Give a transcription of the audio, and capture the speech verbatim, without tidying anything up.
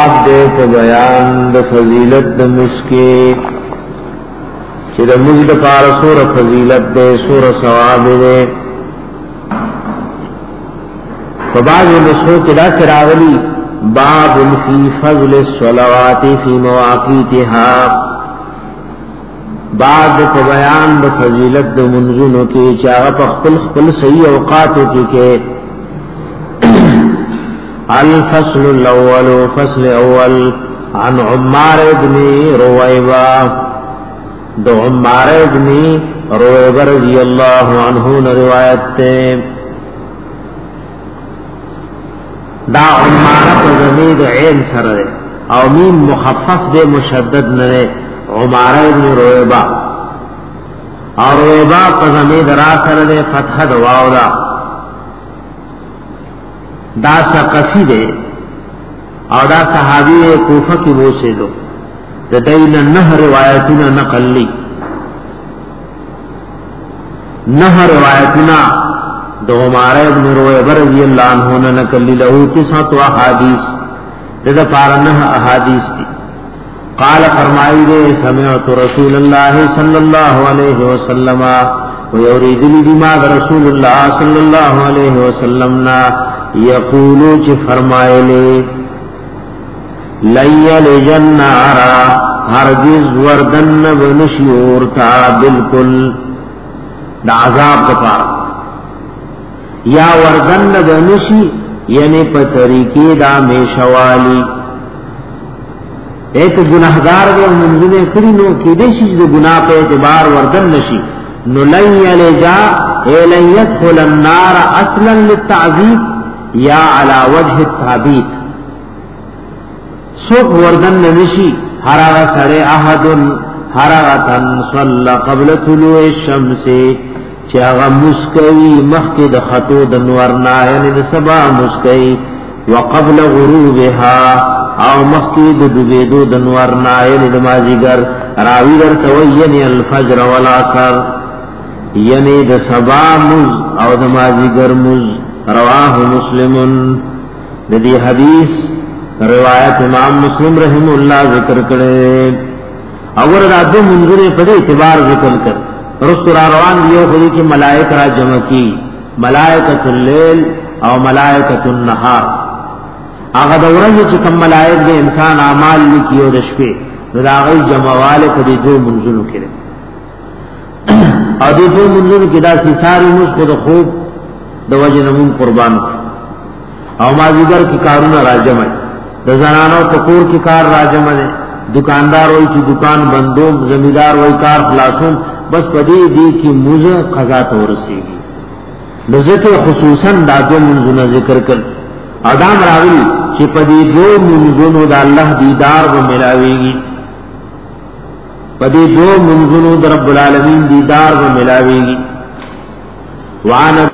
باب دے په بیان د فضیلت د مسکی چې د مزد پار سور فضیلت دے سور ثواب دے فبعض نسخو کدا کراولی باب فی فضل الصلوات فی مواقیتها بعد په بیان د فضیلت د منځونو کې چې هغه په خپل خپل صحیح اوقاتو کې کې الفصل الاول فصل اول عن عمار ابن رويبه دو عمار ابن رويبه رضی اللہ عنہ نے روایت تے دا عمار په ضمیر عین سره او میم مخفف دے مشدد نه عمار ابن رويبه اور رويبه په ضمیر را سره فتح د واو دا دا ثقفی دے او دا صحابی کوفہ کی وہ سے دو دا دین نہ روایتنا نقل لی نہ روایتنا دو عمار ابن رویبہ رضی اللہ عنہ نے نقل لی لہو تسعت احادیث دا پارا نہ احادیث دی قال فرمائی دے سمعت رسول اللہ صلی اللہ علیہ وسلم ویورید لی دماغ رسول اللہ صلی اللہ علیہ وسلم نا یقولو چی فرمائے لے لیل جنارا ہرگز وردن بنشیورتا بالکل دا عذاب دپار یا وردن بنشی یعنی پا طریقی دا میشوالی ایک گناہگار دے منزلے کری نو کی دے شیش دے گناہ پہ اعتبار وردن نشی نو لیل جا اے لیت خل النار اصلا للتعذیب یا علی وجه التعبید سوک وردن نشی حرغ سر احد حرغتن صلی قبل طلوع الشمس چاغ مسکوی مخی دخطو دنورنا یعنی دسبا مسکوی وقبل غروبها او مخی ددوبیدو دنورنا یعنی دمازیگر راوی در توی یعنی الفجر والعصر یعنی دسبا مز او دمازیگر مز رواه مسلمن ندی حدیث روایت امام مسلم رحم اللہ ذکر کرے اور راتوں منظور پڑے اعتبار ذکر کر رسول روان دیو خودی کی ملائک را جمع کی ملائکۃ اللیل او ملائکۃ النہار اغه دورن چې کوم ملائک دے انسان اعمال لکیو د شپې راغی جمعواله په دې دو منظور کړي او دې دو منظور کې دا ساری مش خود خوب د وجه نمون قربان او مازیګر کی کارونه راجم ہے د زنانو پکور کی کار راجم ہے دکاندار وای چې دکان بندو زمیدار وای کار خلاصوم بس پدې دی کی موزه قضا تورسیږي لذته خصوصا د دو منځونو ذکر کړ ادم راوی چې پدې دو منځونو د الله دیدار و ملاويږي پدې دو منځونو د رب العالمین دیدار و ملاويږي وان